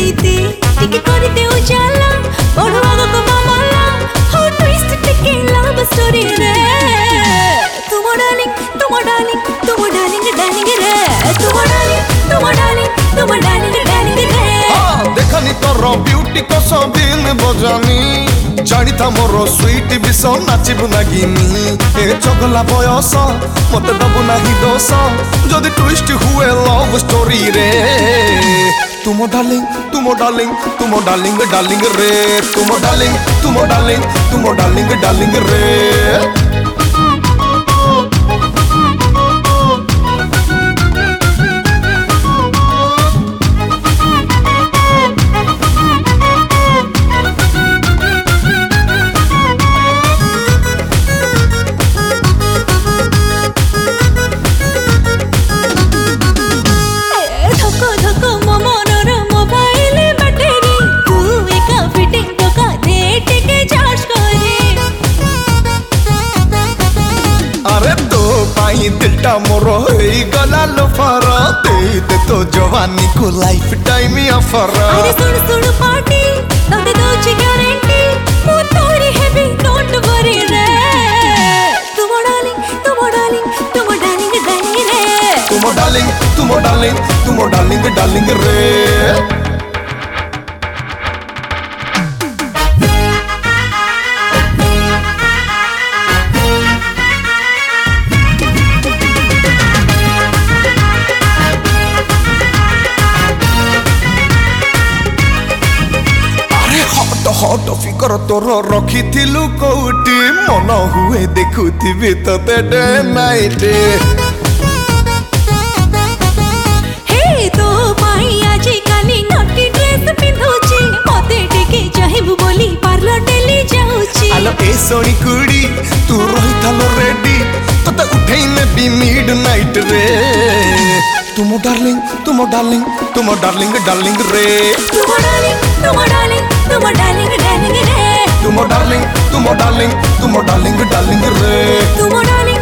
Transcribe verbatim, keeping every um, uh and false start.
प्रीति टिके कर दे उजाला बड़ आगो को मामला हो ट्विस्ट टिके लव स्टोरी रे तुम डार्लिंग तुम डार्लिंग तुम डार्लिंग डार्लिंग रे तुम डार्लिंग तुम डार्लिंग तुम डार्लिंग डार्लिंग रे हां देखनी तोर ब्यूटी को सबिन बजानी जानी था मोर स्वीट बिस नाचिबु नागिनी ए चगला बयस मत दबु नाही दोष जदि ट्विस्ट हुए लव स्टोरी रे तुम डार्लिंग तुम डार्लिंग तुम डार्लिंग डार्लिंग रे तुम डार्लिंग तुम डार्लिंग तुम डार्लिंग डार्लिंग रे दिलटा मोर गला लोफर दे दे तो जवानी को लाइफ टाइम ऑफर अरे सुन सुन पार्टी तोते दोची गारंटी मु तोरी हैवी डोंट वरी रे तुम डार्लिंग तुम डार्लिंग तुम डार्लिंग डार्लिंग रे तुम डार्लिंग तुम डार्लिंग तुम डार्लिंग डार्लिंग रे हट फिकर तोर रखी थिलु कोटी मन हुए देखुथिबि तते डे नाइट हे तो पाई आज काली नटी ड्रेस पिंधुची मते टिके चाहिबु बोली पार्लर डेली जाउची आलो ए सोनी कुड़ी तू रही थालो रेडी तते उठै ने बी मिड नाइट रे तुम डार्लिंग तुम डार्लिंग तुम डार्लिंग डार्लिंग रे तुम डार्लिंग तुम डार्लिंग तुम डार्लिंग डार्लिंग रे तुम डार्लिंग तुम डार्लिंग तुम डार्लिंग डार्लिंग रे तुम डार्लिंग